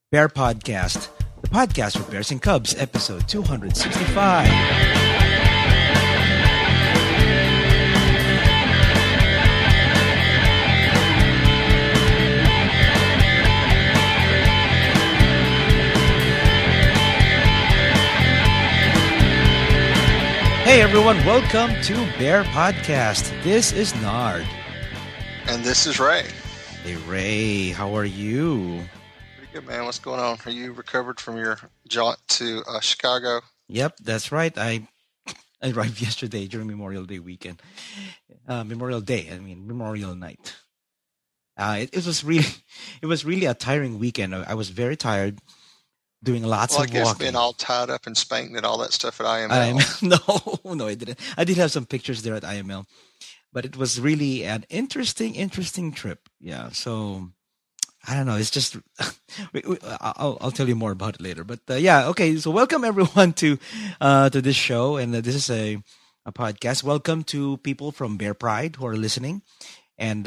Bear Podcast, the podcast for Bears and Cubs, episode 265. Hey everyone, welcome to Bear Podcast. This is Nard. And this is Ray. Hey Ray, how are you? Pretty good, man. What's going on? Are you recovered from your jaunt to Chicago? Yep, that's right. I arrived yesterday during Memorial Day weekend. Memorial night. It was really a tiring weekend. I was very tired, doing lots of walking. walking. Being all tied up and spanked and all that stuff at IML. No, I didn't. I did have some pictures there at IML, but it was really an interesting trip. Yeah, so I don't know. It's just I'll tell you more about it later. But yeah, okay. So welcome everyone to this show, and this is a podcast. Welcome to people from Bear Pride who are listening, and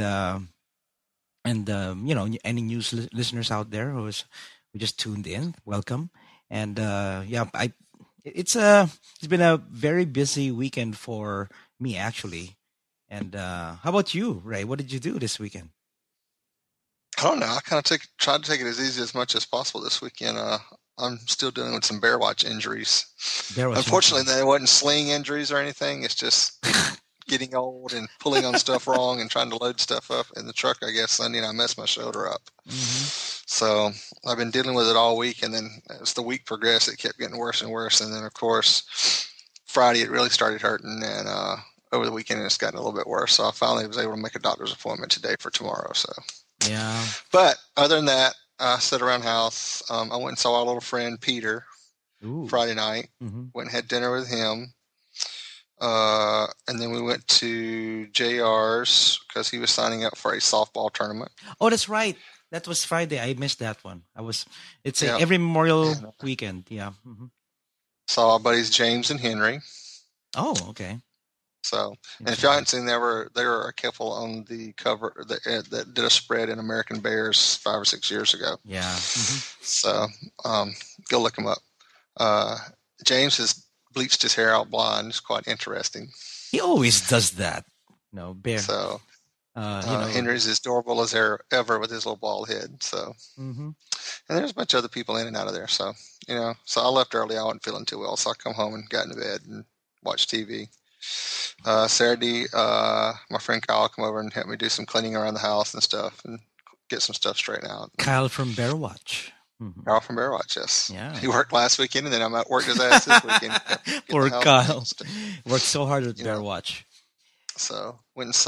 you know, any news listeners out there who just tuned in. Welcome, and yeah, it's been a very busy weekend for me actually. And how about you, Ray? What did you do this weekend? I don't know. I kind of tried to take it as much as possible this weekend. I'm still dealing with some Bear Watch injuries. Unfortunately, they wasn't sling injuries or anything. It's just getting old and pulling on stuff wrong and trying to load stuff up in the truck, I guess, Sunday, and I messed my shoulder up. Mm-hmm. So I've been dealing with it all week, and then as the week progressed, it kept getting worse and worse. And then, of course, Friday it really started hurting, and over the weekend it's gotten a little bit worse. So I finally was able to make a doctor's appointment today for tomorrow. So yeah. But other than that, I sat around the house. I went and saw our little friend Peter Friday night. Mm-hmm. Went and had dinner with him. And then we went to JR's because he was signing up for a softball tournament. Oh, that's right. That was Friday. I missed that one. It's every Memorial weekend. Yeah. Mm-hmm. Saw our buddies James and Henry. Oh, okay. So, and if y'all haven't seen, there were a couple on the cover that did a spread in American Bears 5 or 6 years ago. Yeah. Mm-hmm. So, go look them up. James has bleached his hair out blonde. It's quite interesting. He always does that. No, Bear. So, Henry's as adorable as ever with his little bald head. So, and there's a bunch of other people in and out of there. So, so I left early. I wasn't feeling too well. So I come home and got into bed and watched TV. Saturday, my friend Kyle come over and help me do some cleaning around the house and stuff and get some stuff straightened out. Kyle from Bear Watch. Mm-hmm. Kyle from Bear Watch, yes. Yeah. He worked last weekend and then I worked his ass this weekend. Poor Kyle. Worked so hard at Bear Watch. So went and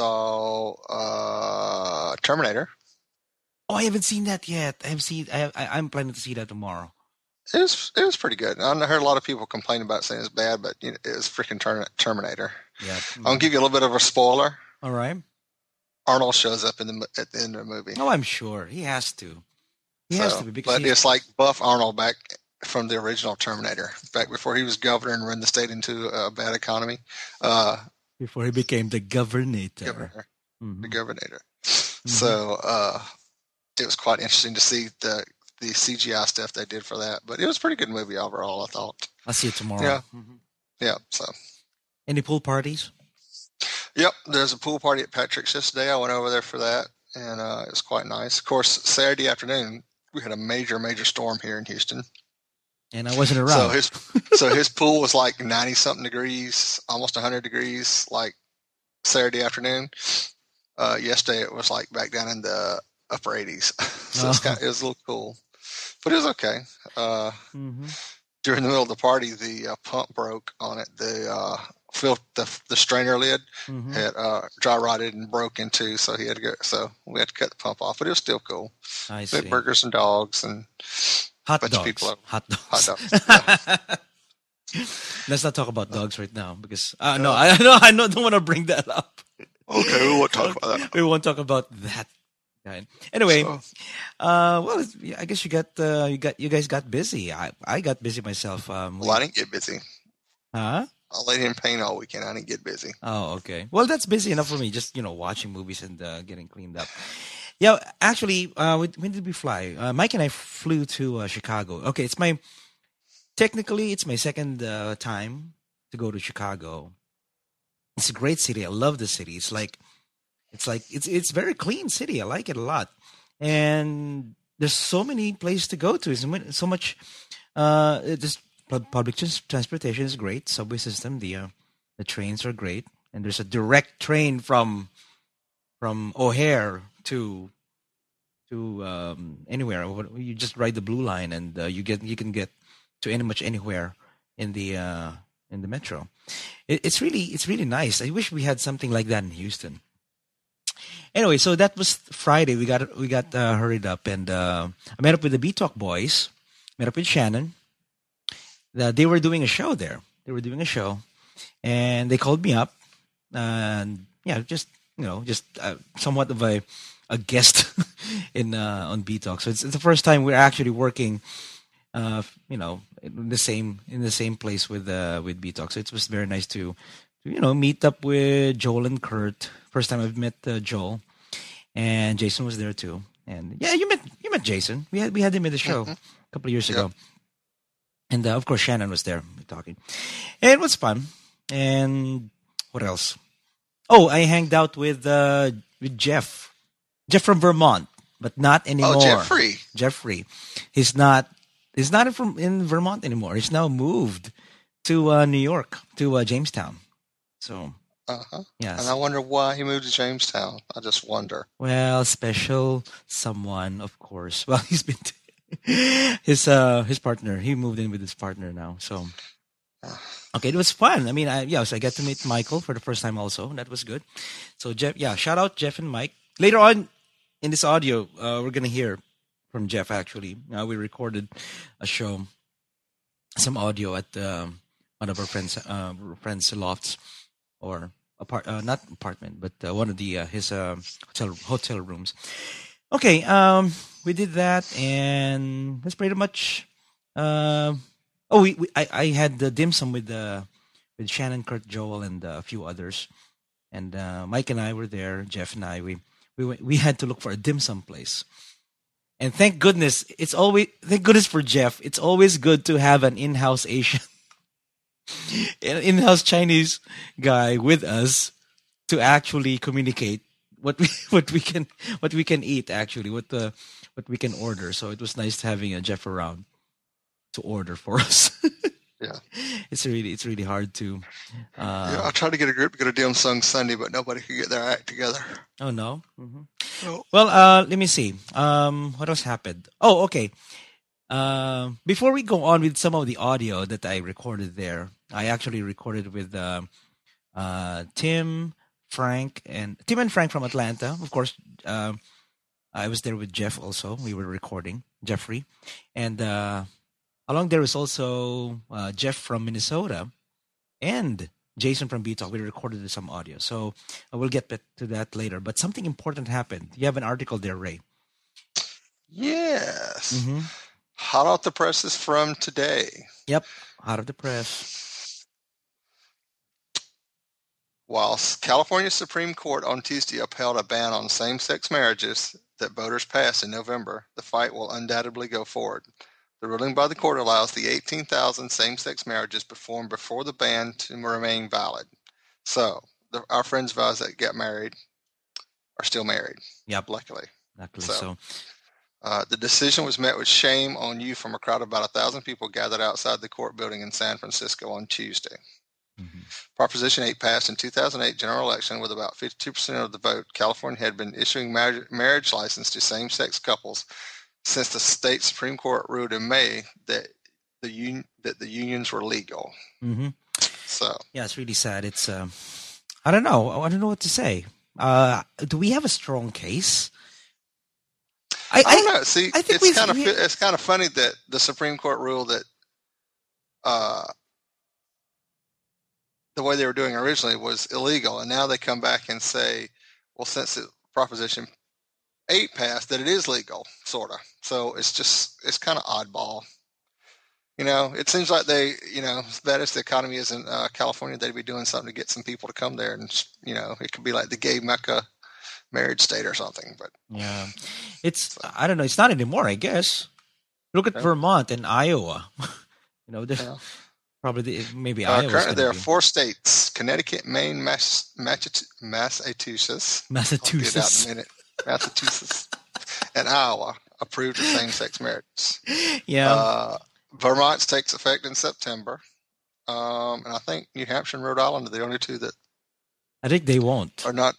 saw Terminator. Oh, I haven't seen that yet. I'm planning to see that tomorrow. It was pretty good. I heard a lot of people complain about it, saying it's bad, but it was freaking Terminator. Yeah. Mm-hmm. I'll give you a little bit of a spoiler. All right. Arnold shows up at the end of the movie. Oh, I'm sure he has to. He has to be, because but it's like Buff Arnold back from the original Terminator, back before he was governor and run the state into a bad economy. Before he became the governor. Mm-hmm. The governor. Mm-hmm. So it was quite interesting to see the CGI stuff they did for that. But it was a pretty good movie overall, I thought. I'll see it tomorrow. Yeah. Mm-hmm. Yeah. So. Any pool parties? Yep. There's a pool party at Patrick's yesterday. I went over there for that, and it was quite nice. Of course, Saturday afternoon, we had a major storm here in Houston. And I wasn't around. So his pool was like 90-something degrees, almost 100 degrees, like Saturday afternoon. Yesterday, it was like back down in the upper 80s. So it was a little cool. But it was okay. During the middle of the party, the pump broke on it. The strainer lid had dry rotted and broke in two, so we had to cut the pump off. But it was still cool. I see. We had burgers and dogs and hot bunch dogs. Of people. Hot dogs. Hot dogs. Yeah. Let's not talk about dogs right now because I don't want to bring that up. Okay, we won't talk about that. We won't talk about that. Anyway, well, I guess you guys got busy. I got busy myself. Well, I didn't get busy. Huh? I laid in pain all weekend. I didn't get busy. Oh, okay. Well, that's busy enough for me. Just watching movies and getting cleaned up. Yeah, actually, when did we fly? Mike and I flew to Chicago. Okay, it's my second time to go to Chicago. It's a great city. I love the city. It's very clean city. I like it a lot, and there's so many places to go to. So much. Just public transportation is great. Subway system. The trains are great, and there's a direct train from O'Hare to anywhere. You just ride the blue line, and you can get to much anywhere in the metro. It's really nice. I wish we had something like that in Houston. Anyway, so that was Friday. We got hurried up, and I met up with the B Talk boys. Met up with Shannon. They were doing a show there. They were doing a show, and they called me up, and yeah, just somewhat of a guest in on B Talk. So it's the first time we're actually working, in the same place with B Talk. So it was very nice to meet up with Joel and Kurt. First time I've met Joel, and Jason was there too. And yeah, you met Jason. We had him in the show a couple of years ago, and of course Shannon was there talking, and it was fun. And what else? Oh, I hanged out with Jeff from Vermont, but not anymore. Oh, Jeffrey, he's not in Vermont anymore. He's now moved to New York, to Jamestown. So, yes. And I wonder why he moved to Jamestown. I just wonder. Well, special someone, of course. Well, he's been his partner. He moved in with his partner now. So, okay, it was fun. I mean, so I got to meet Michael for the first time also. That was good. So, Jeff, shout out Jeff and Mike. Later on in this audio, we're gonna hear from Jeff. Actually, we recorded a show, some audio at one of our friends' lofts. Or not apartment, but one of the his hotel rooms. Okay, we did that, and that's pretty much. I had the dim sum with Shannon, Kurt, Joel, and a few others, and Mike and I were there. Jeff and I we had to look for a dim sum place, and thank goodness for Jeff. It's always good to have an in-house Asian. An in-house Chinese guy with us to actually communicate what we can eat, actually what we can order. So it was nice having a Jeff around to order for us. Yeah, it's really hard to. I tried to get a group to go to dim sum Sunday, but nobody could get their act together. Oh no. Mm-hmm. Oh. Well, let me see. What else happened? Oh, okay. Before we go on with some of the audio that I recorded there, I actually recorded with Tim and Frank from Atlanta. Of course, I was there with Jeff also. We were recording, Jeffrey. And along there was also Jeff from Minnesota and Jason from B Talk. We recorded some audio. So I will get back to that later. But something important happened. You have an article there, Ray. Yes. Mm-hmm. Hot off the press is from today. Yep, hot off the press. While California Supreme Court on Tuesday upheld a ban on same-sex marriages that voters passed in November, the fight will undoubtedly go forward. The ruling by the court allows the 18,000 same-sex marriages performed before the ban to remain valid. So, our friends of ours that get married are still married. Yep. Luckily. So. The decision was met with shame on you from a crowd of about 1,000 people gathered outside the court building in San Francisco on Tuesday. Mm-hmm. Proposition 8 passed in 2008 general election with about 52% of the vote. California had been issuing marriage license to same-sex couples since the state Supreme Court ruled in May that the unions were legal. Mm-hmm. So yeah, it's really sad. It's I don't know what to say. Do we have a strong case? I don't know. See, it's kind of funny that the Supreme Court ruled that the way they were doing originally was illegal, and now they come back and say, well, since Proposition 8 passed, that it is legal, sort of. So it's kind of oddball. It seems like they, as bad as the economy is in California, they'd be doing something to get some people to come there, and it could be like the gay Mecca marriage state or something. But yeah, I don't know. It's not anymore, I guess. Look at Vermont and Iowa. Probably maybe Iowa. Currently, there are 4 states: Connecticut, Maine, Massachusetts. Massachusetts. Massachusetts, and Iowa approved of same-sex marriages. Yeah. Vermont takes effect in September, and I think New Hampshire and Rhode Island are the only 2 that I think they won't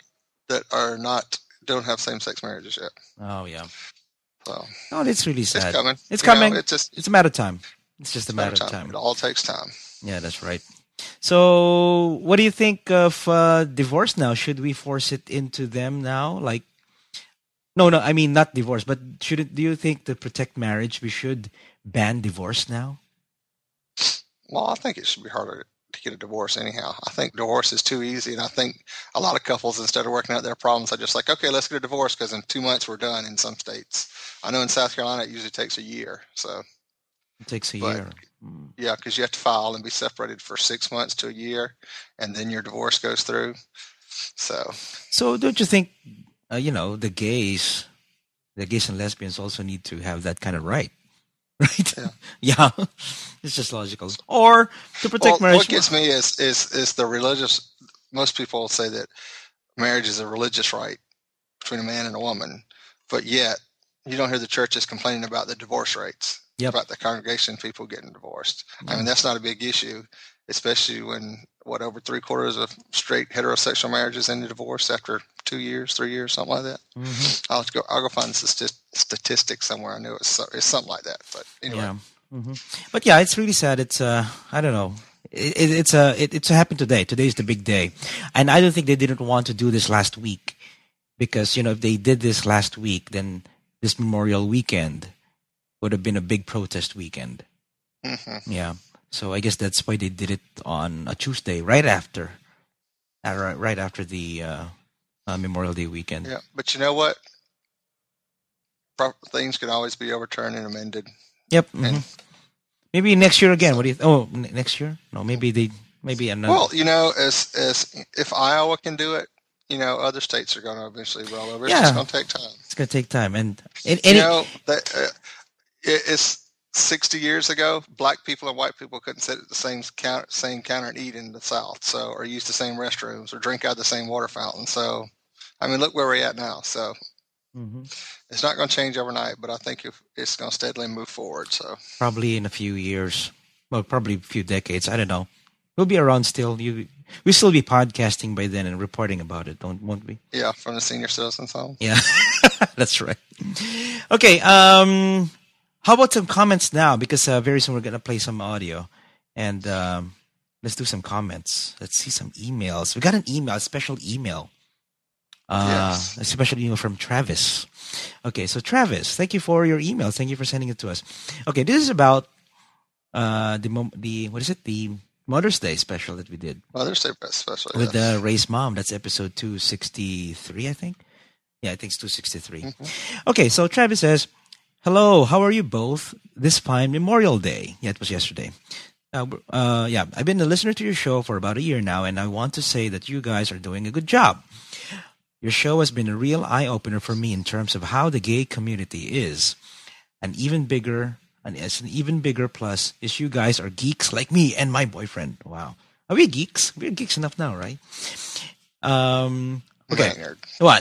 don't have same-sex marriages yet. Oh yeah. So, it's really sad. It's coming. It's coming. It's a matter of time. It's just a matter of time. It all takes time. Yeah, that's right. So, what do you think of divorce now? Should we force it into them now? Like, no, I mean not divorce, but do you think to protect marriage we should ban divorce now? Well, I think it should be harder to get a divorce anyhow. I think divorce is too easy, and I think a lot of couples, instead of working out their problems, are just like, okay, let's get a divorce because in 2 months we're done in some states. I know in South Carolina it usually takes a year. So it takes a year. Yeah, because you have to file and be separated for 6 months to a year, and then your divorce goes through. So don't you think, the gays and lesbians also need to have that kind of right? Right? Yeah. It's just logical. Or to protect marriage. What gets me is the religious. Most people say that marriage is a religious right between a man and a woman, but yet you don't hear the churches complaining about the divorce rates. Yep. About the congregation people getting divorced. I mean, that's not a big issue, especially when over 3/4 of straight heterosexual marriages end in divorce after 2 years, 3 years, something like that. Mm-hmm. I'll go find the statistics somewhere. I know it's something like that. But anyway. Yeah. Mm-hmm. But yeah, it's really sad. It's I don't know. It's happened today. Today's the big day, and I don't think they didn't want to do this last week, because if they did this last week, then this Memorial Weekend would have been a big protest weekend. Mm-hmm. Yeah. So I guess that's why they did it on a Tuesday, right after the Memorial Day weekend. Yeah, but you know what? Things can always be overturned and amended. Yep. Mm-hmm. And maybe next year again. What do you? Next year? No, maybe another. Well, as if Iowa can do it, other states are going to eventually roll over. It's just going to take time. It's going to take time, and it's 60 years ago, black people and white people couldn't sit at the same counter and eat in the South, or use the same restrooms or drink out of the same water fountain. So, I mean, look where we're at now. So, It's not going to change overnight, but I think it's going to steadily move forward. So, probably in a few years, well, probably a few decades. I don't know. We'll be around still. We'll still be podcasting by then and reporting about it, won't we? Yeah, from the senior citizens home. Yeah, that's right. Okay. How about some comments now? Because very soon we're going to play some audio. And let's do some comments. Let's see some emails. We got a special email. Yes. A special email from Travis. Okay, so Travis, thank you for your email. Thank you for sending it to us. Okay, this is about the Mother's Day special that we did. Mother's Day special, with Ray's mom. That's episode 263, I think. Yeah, I think it's 263. Mm-hmm. Okay, so Travis says, hello, how are you both this fine Memorial Day? Yeah, it was yesterday. I've been a listener to your show for about a year now, and I want to say that you guys are doing a good job. Your show has been a real eye-opener for me in terms of how the gay community is. An even bigger plus is you guys are geeks like me and my boyfriend. Wow. Are we geeks? We're geeks enough now, right? Okay. What?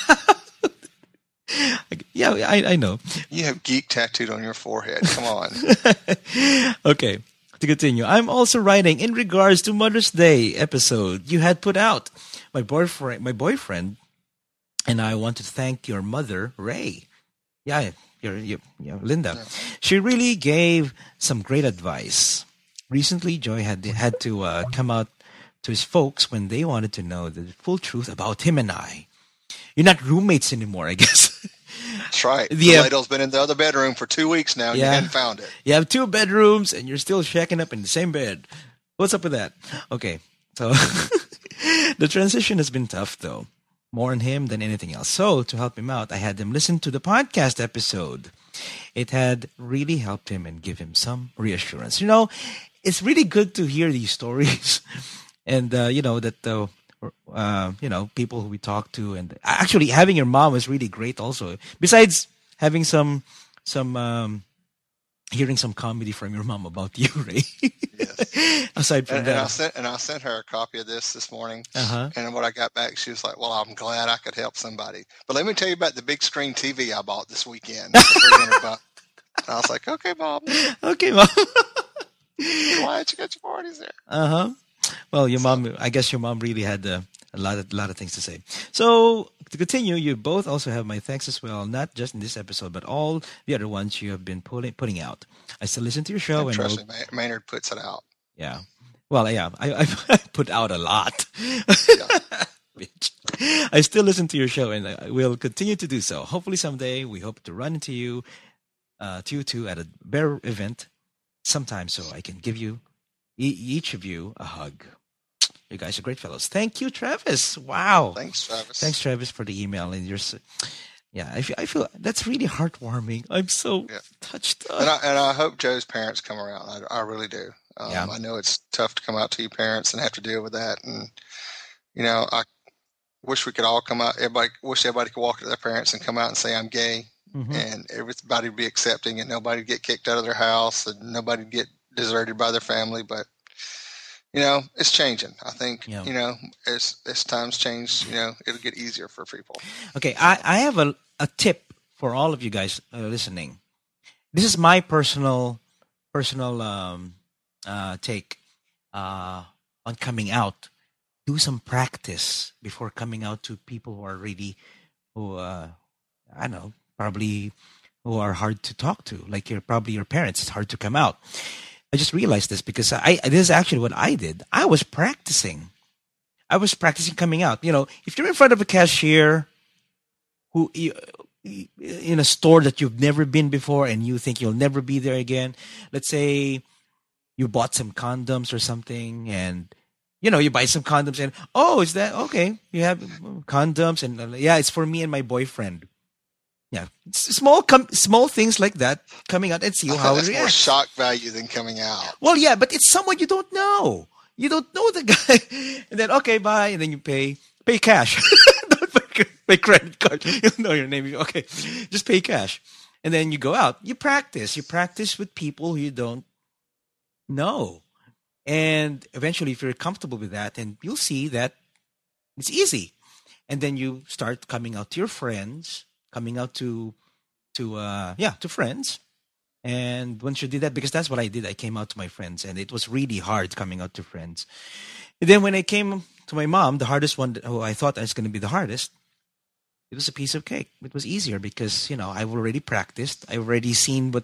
Yeah, I know. You have geek tattooed on your forehead. Come on. Okay. To continue, I'm also writing in regards to Mother's Day episode you had put out. My boyfriend and I want to thank your mother, Ray. Yeah, Linda. Yeah. She really gave some great advice. Recently, Joy had to come out to his folks when they wanted to know the full truth about him and I. You're not roommates anymore, I guess. That's right. The ladle's been in the other bedroom for 2 weeks now, and you hadn't found it. You have 2 bedrooms, and you're still shacking up in the same bed. What's up with that? Okay, so the transition has been tough, though. More on him than anything else. So, to help him out, I had him listen to the podcast episode. It had really helped him and give him some reassurance. It's really good to hear these stories. And, that people who we talk to, and actually having your mom was really great. Also, besides having some hearing some comedy from your mom about you, Ray. Yes. Aside from that, I sent her a copy of this morning, and when I got back, she was like, "Well, I'm glad I could help somebody." But let me tell you about the big screen TV I bought this weekend for $300. And I was like, "Okay, Mom." Okay, Mom. Glad you got your parties there. Well, mom, I guess your mom really had a lot of things to say. So to continue, you both also have my thanks as well, not just in this episode, but all the other ones you have been putting out. I still listen to your show. And trust me, Maynard puts it out. Yeah. Well, yeah, I put out a lot. I still listen to your show, and I will continue to do so. Hopefully someday we hope to run into you, two at a bear event sometime, so I can give you each of you a hug. You guys are great fellows. Thank you, Travis. Wow. Thanks, Travis. Thanks, Travis, for the email. And I feel that's really heartwarming. I'm so touched up. And I hope Joe's parents come around. I really do. I know it's tough to come out to your parents and have to deal with that. And, I wish we could all come out. Wish everybody could walk to their parents and come out and say, "I'm gay." Mm-hmm. And everybody would be accepting, and nobody would get kicked out of their house, and nobody would get deserted by their family. But it's changing. I think as times change, it'll get easier for people. Okay, I have a tip for all of you guys listening. This is my personal take on coming out. Do some practice before coming out to people who are really probably who are hard to talk to, like probably your parents. It's hard to come out. I just realized this because this is actually what I did. I was practicing coming out. If you're in front of a cashier who in a store that you've never been before and you think you'll never be there again, let's say you bought some condoms or something, and you buy some condoms and is that okay? You have condoms and it's for me and my boyfriend. Yeah, small things like that coming out and see how it reacts. More shock value than coming out. Well, yeah, but it's someone you don't know. You don't know the guy, and then okay, bye, and then you pay cash. Don't pay credit card. You don't know your name. Okay, just pay cash, and then you go out. You practice. You practice with people who you don't know, and eventually, if you're comfortable with that, then you'll see that it's easy, and then you start coming out to your friends. Coming out to friends. And once you did that, because that's what I did, I came out to my friends, and it was really hard coming out to friends. And then when I came to my mom, the hardest one, who I thought was going to be the hardest, it was a piece of cake. It was easier because, I've already practiced. I've already seen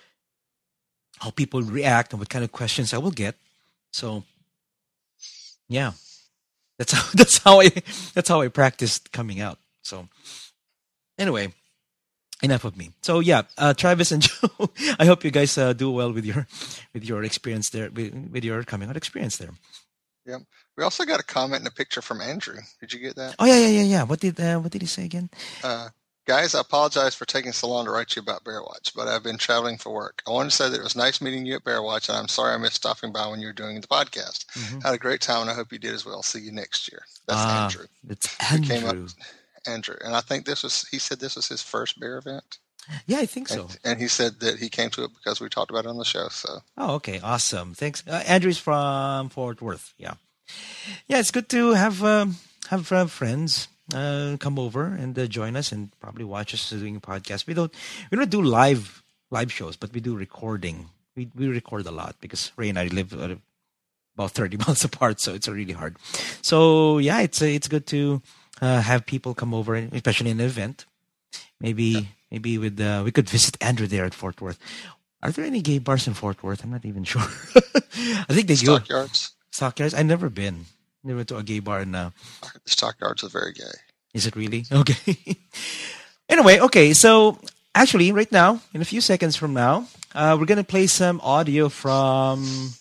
how people react and what kind of questions I will get. So, yeah, that's how I practiced coming out. So, anyway, enough of me. So Travis and Joe, I hope you guys do well with your experience there, with your coming out experience there. Yeah, we also got a comment and a picture from Andrew. Did you get that? Oh yeah. What did he say again? Guys, I apologize for taking so long to write you about Bearwatch, but I've been traveling for work. I wanted to say that it was nice meeting you at Bearwatch, and I'm sorry I missed stopping by when you were doing the podcast. Mm-hmm. Had a great time, and I hope you did as well. See you next year. That's Andrew. It's Andrew. Andrew, and I think he said this was his first bear event. Yeah, I think so. And he said that he came to it because we talked about it on the show. So. Oh, okay, awesome. Thanks. Andrew's from Fort Worth. Yeah, it's good to have friends come over and join us and probably watch us doing a podcast. We don't do live shows, but we do recording. We record a lot because Ray and I live about 30 miles apart, so it's really hard. So it's good to have people come over, especially in an event. Maybe with we could visit Andrew there at Fort Worth. Are there any gay bars in Fort Worth? I'm not even sure. I think they do. Stockyards. I've never been. Never went to a gay bar in. The Stockyards are very gay. Is it really? Okay. Anyway, okay. So actually, right now, in a few seconds from now, we're gonna play some audio from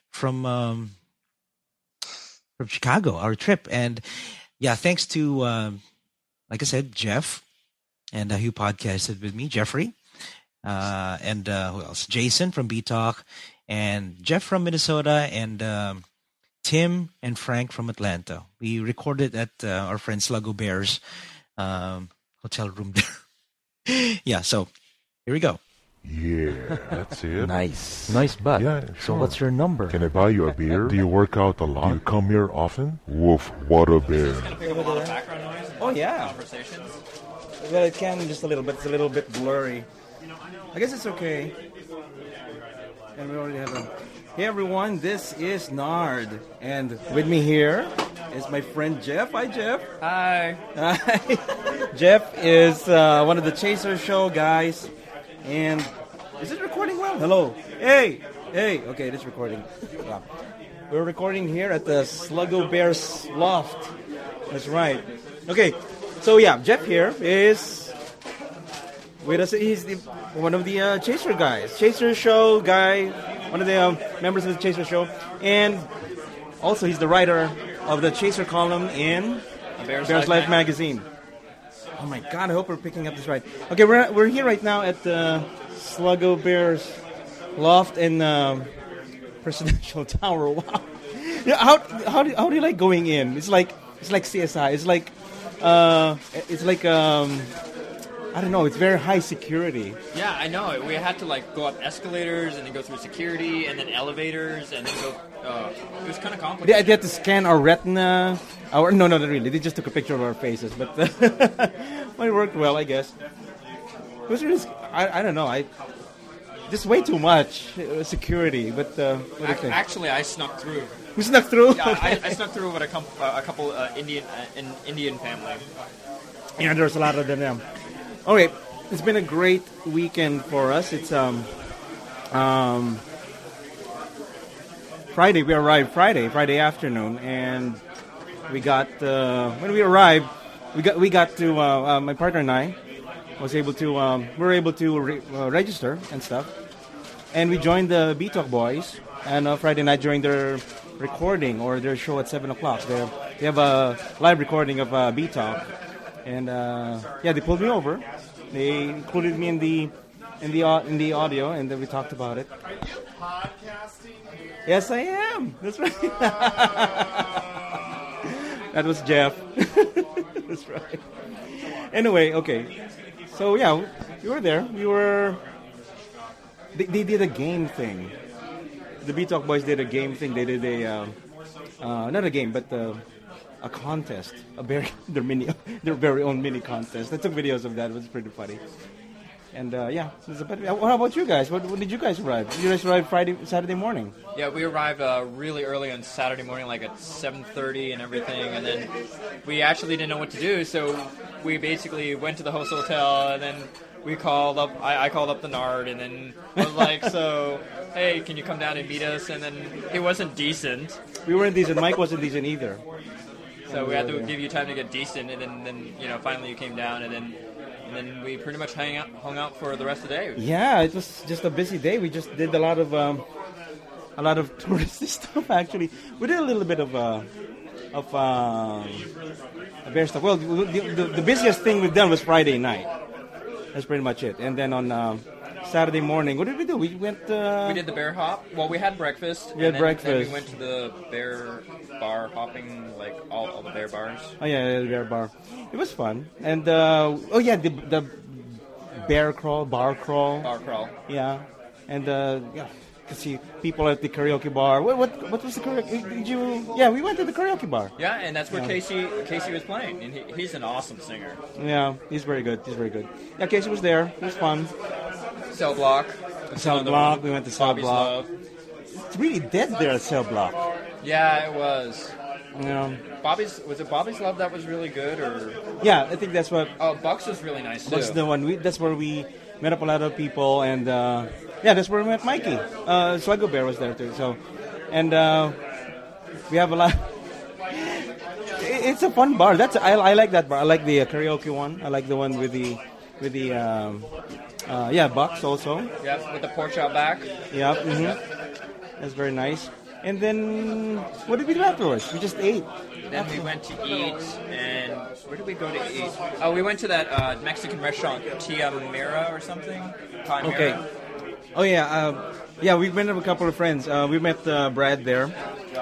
Chicago, our trip, and thanks to like I said, Jeff, and who podcasted with me, Jeffrey, and who else? Jason from B Talk, and Jeff from Minnesota, and Tim and Frank from Atlanta. We recorded at our friend Sluggo Bear's hotel room there. Yeah, so here we go. Yeah, that's it. Nice butt. Yeah, So sure. what's your number? Can I buy you a beer? Do you work out a lot? Do you come here often? Woof, what a bear. Pick up a lot of background noise. Oh, yeah. Conversations. Well, it can just a little bit. It's a little bit blurry. I guess it's okay. And we already have a... Hey, everyone. This is Nard. And with me here is my friend Jeff. Hi, Jeff. Hi. Hi. Jeff is one of the Chaser Show guys. And is it recording well? Hello. Hey. Okay, it is recording. Yeah. We're recording here at the Sluggo Bear's Loft. That's right. Okay, so yeah, Jeff here is with us. He's one of the Chaser guys. Chaser Show guy. One of the members of the Chaser Show. And also he's the writer of the Chaser column in Bears Life magazine. Oh my God! I hope we're picking up this right. Okay, we're here right now at the Sluggo Bear's Loft in Presidential Tower. Wow! Yeah, how do you like going in? It's like CSI. It's like I don't know. It's very high security. Yeah, I know. We had to like go up escalators and then go through security and then elevators and then go. It was kind of complicated. They had to scan our retina. No, not really. They just took a picture of our faces, but well, it worked well, I guess. It was really, I don't know. Just way too much security. But what do you think? Actually, I snuck through. We snuck through. Yeah, I snuck through with a couple an Indian family. Yeah, there's a lot of them now. All right, it's been a great weekend for us. It's Friday. We arrived Friday afternoon, and we got when we arrived, we got to my partner and I was able to we were able to register and stuff, and we joined the B-Talk boys. And Friday night during their recording or their show at 7:00, they have a live recording of B-Talk, and yeah, they pulled me over. They included me in the audio, and then we talked about it. Are you podcasting here? Yes, I am. That's right. That was Jeff. That's right. Anyway, okay. So yeah, we were there. They did a game thing. The B-Talk boys did a game thing. They did not a game, but a contest. Their very own mini contest. I took videos of that. It was pretty funny. And yeah, how about you guys? When did you guys arrive? Did you guys arrive Saturday morning? Yeah, we arrived really early on Saturday morning, like at 7:30 and everything, and then we actually didn't know what to do, so we basically went to the host hotel, and then we called up. I called up the Nard, and then I was like, "So, hey, can you come down and meet us?" And then it wasn't decent. We weren't decent. Mike wasn't decent either. So we had to give you time to get decent, and then finally you came down, and then we pretty much hung out for the rest of the day. Yeah, it was just a busy day. We just did a lot of touristy stuff. Actually, we did a little bit of bear stuff. Well, the busiest thing we've done was Friday night. That's pretty much it. And then on Saturday morning, what did we do? We went. We did the bear hop. Well, we had breakfast. Then we went to the bear bar hopping, like all the bear bars. Oh yeah, the bear bar. It was fun. And oh yeah, the bar crawl. Yeah, and yeah, to see people at the karaoke bar. What was the karaoke? Yeah, we went to the karaoke bar. Yeah, and that's where Casey was playing, and he's an awesome singer. Yeah, he's very good. Yeah, Casey was there. It was fun. Cell Block. We went to Cell Block. It's really dead there at Cell Block. Yeah, it was. Yeah. Was it Bobby's Love that was really good, or? Yeah, I think that's what. Oh, Bucks was really nice too. Bucks the one. That's where we met up a lot of people, and yeah, that's where we met Mikey. Sluggo Bear was there too. So, and we have a lot. It's a fun bar. I like that bar. I like the karaoke one. I like the one with the yeah, Bucks also. Yep, with the porch out back. Yep. Mm-hmm. That's very nice. And then, what did we do afterwards? We just ate. Then we went to eat, and where did we go to eat? Oh, we went to that Mexican restaurant, Tia Mira or something. Okay. Oh yeah, yeah. We met up with a couple of friends. We met Brad there,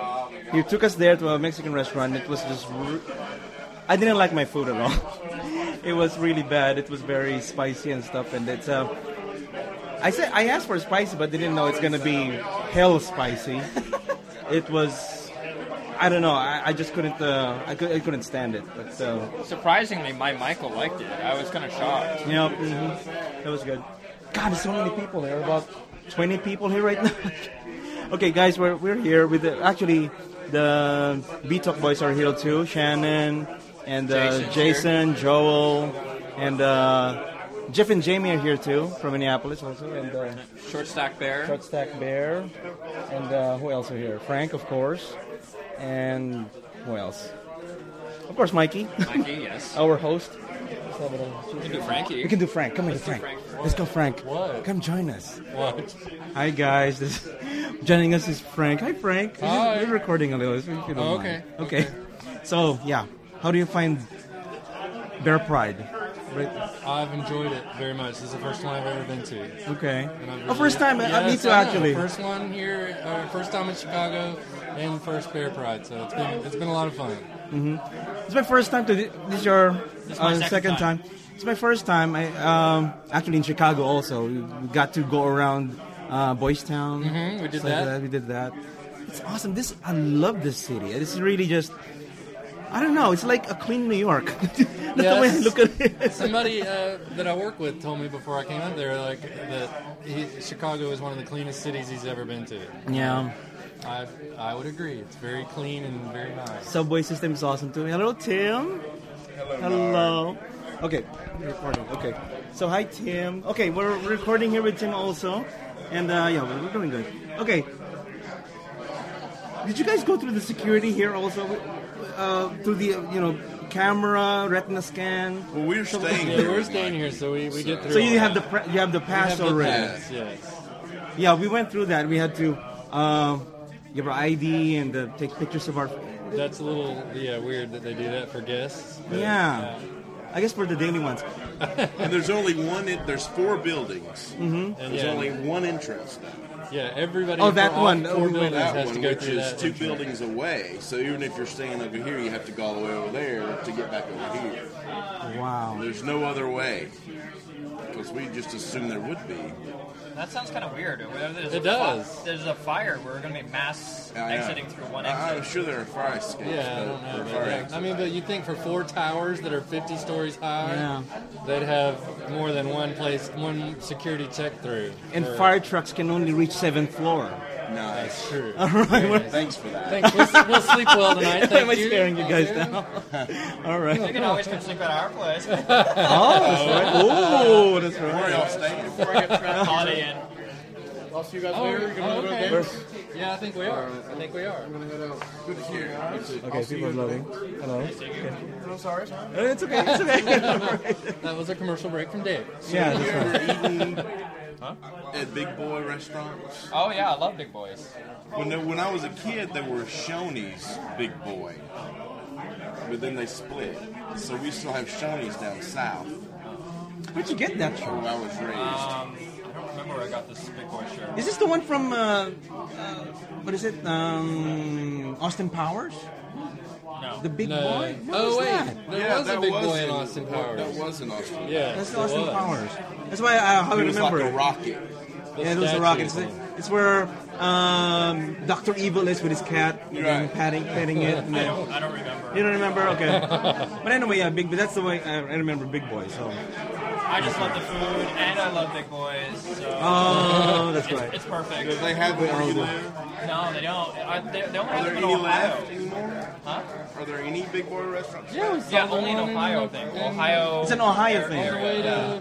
he took us there to a Mexican restaurant. It was just, I didn't like my food at all. It was really bad. It was very spicy and stuff, and it's I asked for spicy, but didn't know it's gonna be hell spicy. It was, I don't know. I just couldn't. I couldn't stand it. But surprisingly, my Michael liked it. I was kind of shocked. Yeah, that was good. God, there's so many people there. About 20 people here right now. Okay, guys, we're here with actually the B-Talk boys are here too. Shannon and Jason, Joel, and Jeff and Jamie are here too from Minneapolis also, and Short Stack Bear, and who else are here? Frank, of course, and who else? Of course, Mikey. Mikey, yes. Our host. We can do Frankie. We can do Frank. Come here, Frank. Let's go, Frank. What? Come join us. What? Hi, guys. Joining us is Frank. Hi, Frank. Hi. We're recording a little. So okay. Okay. So, yeah. How do you find Bear Pride? Right. I've enjoyed it very much. This is the first one I've ever been to. Okay. Really, first time. Yes, me too, actually. First one here. First time in Chicago, and first Bear Pride. So it's been a lot of fun. Mm-hmm. It's my first time to. This is your second time. It's my first time. I actually in Chicago also. We got to go around Boys Town. Mm-hmm. We did that. We did that. It's awesome. I love this city. It's really just. I don't know. It's like a clean New York. That's the way I look at it. Somebody that I work with told me before I came out there, like that Chicago is one of the cleanest cities he's ever been to. Yeah. I would agree. It's very clean and very nice. Subway system is awesome too. Hello, Tim. Hello. Okay, we're recording. Okay. So hi, Tim. Okay, we're recording here with Tim also, and yeah, we're doing good. Okay. Did you guys go through the security here also? Through the camera, retina scan. Well, we're staying here. We're staying here, so we get through. So you have the pass already. Pass, yes. Yeah, we went through that. We had to give our ID and take pictures of our. That's a little weird that they do that for guests. Yeah. I guess for the daily ones. And there's only one. There's 4 buildings. Mm-hmm. And there's only one entrance. Yeah, everybody. Oh, that one. Four buildings that has one, to go which through is that 2 entrance. buildings away. So even if you're staying over here, you have to go all the way over there to get back over here. Wow. There's no other way. Because we just assumed there would be. That sounds kind of weird. It does. There's a fire. We're going to be mass exiting through one exit. I'm sure there are fire escapes. Yeah, I don't know. I mean, but you think for 4 towers that are 50 stories high, they'd have more than one security check through. And fire trucks can only reach 7th floor. Nice. That's true. All right. Thanks for that. Thanks. We'll sleep well tonight. Why am I scaring you guys now? All right. You can always come sleep at our place. Oh, that's right. Oh, that's right. Where are y'all staying? Holiday Inn. I'll see you guys later. You're going to go to the game? Yeah, I think we are. I'm going to head out. Good to see you. Okay, people are loading. Hello. I'm sorry. It's okay. It's okay. That was a commercial break from Dave. Yeah. Have you ever eaten at Big Boy restaurants? Oh, yeah, I love Big Boys. When I was a kid, there were Shoney's Big Boy. But then they split. So we still have Shoney's down south. Where'd you get that Where from? I was raised. I don't remember where I got this Big Boy shirt. Is this the one from, what is it? Austin Powers? No. The Big No. Boy? What Oh, was wait. that? There was a big boy in in Austin Powers. That was in Austin. Yeah. That's it Austin was. Powers. That's why how I It was remember like a it. rocket. Yeah, it was a rocket. It's where Dr. Evil is with his cat, and petting it. And then, I don't remember. you don't remember? Okay. But anyway, yeah, Big. But that's the way I remember Big Boy. So. I just love the food, and I love Big Boys. So Oh, that's right. it's perfect. Do they have where you live? No, they don't. They only Are have there them in any Ohio. left anymore? Huh? Are there any Big Boy restaurants? Yeah, only in Ohio, I think. Ohio. It's an Ohio thing. All the way Yeah. to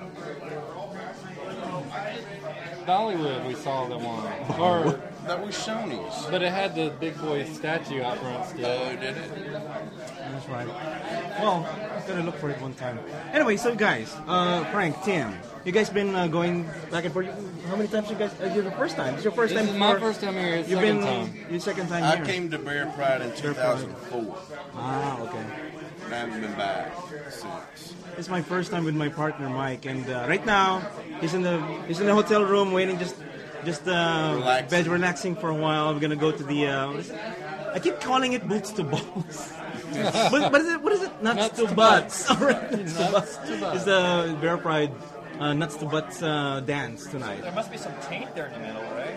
Dollywood, we saw the one. Or, That was Shoney's. but it had the big boy statue out front still. Oh, did it? That's right. Well, I'm gonna look for it one time. Anyway, so guys, Frank, Tim, you guys been going back and forth. How many times you guys? You're the first time. It's your first This time. is my before- first time here. It's You've second been time. your second time I here. came to Bear Pride in 2004. Ah, okay. And I haven't been back since. It's my first time with my partner Mike, and right now he's in the hotel room waiting, just Relaxing. bed relaxing for a while. I'm gonna go to the I keep calling it boots to balls. But is it, what is it? Nuts to butts. Nuts to butts. It's the Bear Pride nuts to butts dance tonight. There must be some taint there in the middle, right?